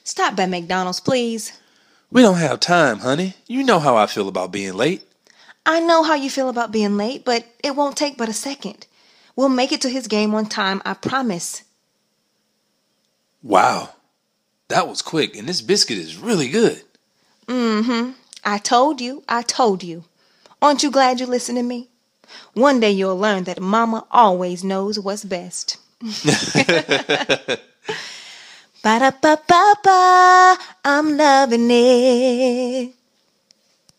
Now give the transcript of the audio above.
Stop by McDonald's, please. We don't have time, honey. You know how I feel about being late. I know how you feel about being late, but it won't take but a second. We'll make it to his game on time, I promise. Wow, that was quick, and this biscuit is really good. I told you. Aren't you glad you listened to me? One day you'll learn that Mama always knows what's best. Ba-da-ba-ba-ba, I'm loving it.